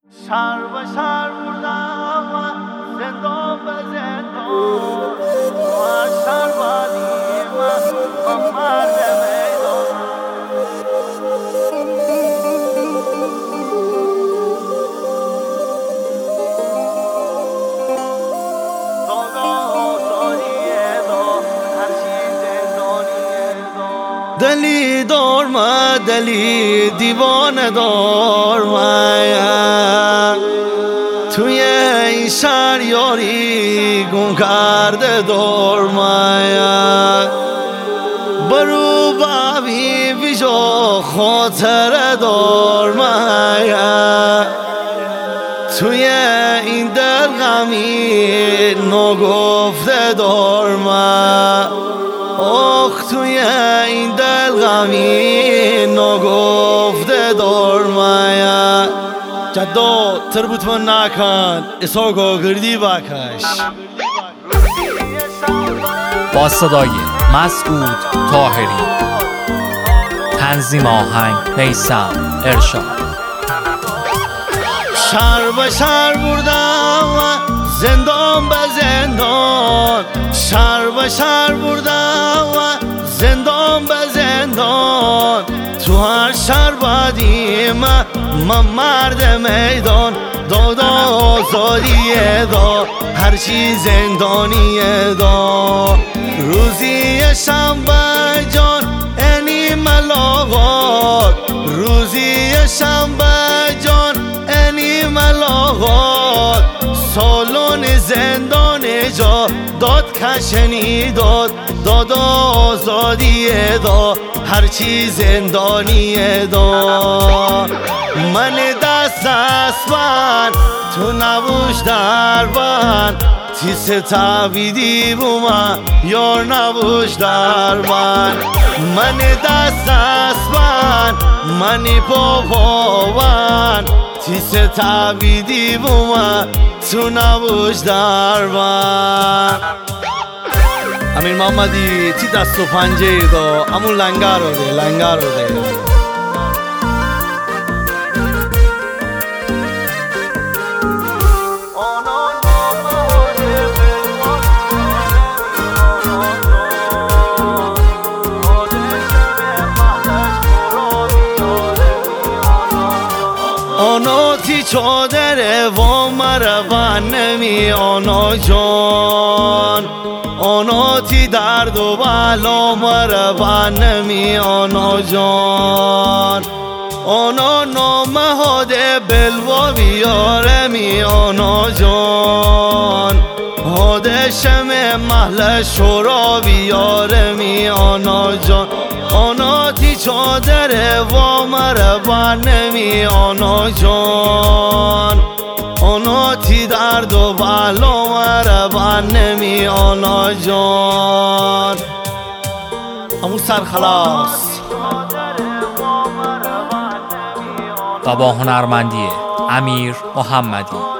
شهر به شهر بردم و زندان به زندان و شهر بادیم و مرد میدان دلی دارم دلی دیوانه دارم توی این شهر یاری گم کرده دارم برو بابی بیجا خاطر دارم توی این دل غمی نگفته دارم آخ توی این دل غمی نگفته دارم جدا تربوت من نکن اساقا گردی بکش با صدای مسعود طاهری، تنظیم آهنگ میثم ارشاد. شهر به شهر بردم و زندان به زندان شهر به شهر بردم و زندان به زندان تو هر شهر بادیم من مرد میدان دادا آزادیه دا هر چی زندانیه دا روزی شنبه جان اینی ملاقات روزی شنبه جان اینی ملاقات سالون زندان جا داد کشنی داد دادا آزادیه دا هرچی زندانیه دا من دست اسبن تو نبوش در بند تیس تابیدی بومن یار نبوش در بند من دست اسبن منی باباون تیس تابیدی بومن تو نبوش در بند امیر محمدی تی دست و پنجه دا امون لنگر رو ده لنگر رو ده آنا تی چادر و مربن نمی آنا جان آنا تی درد و بلا مربن نمی آنا جان آنا نامه هاده بلوا بیارمی آنا جان هاده شم محل شورا بیارمی آنا جان آنا تی چادر و مربن نمی آنا جان آنا تی درد و بلا مربن نمی آنا جان همون سرخلاص و با هنرمندی امیر محمدی.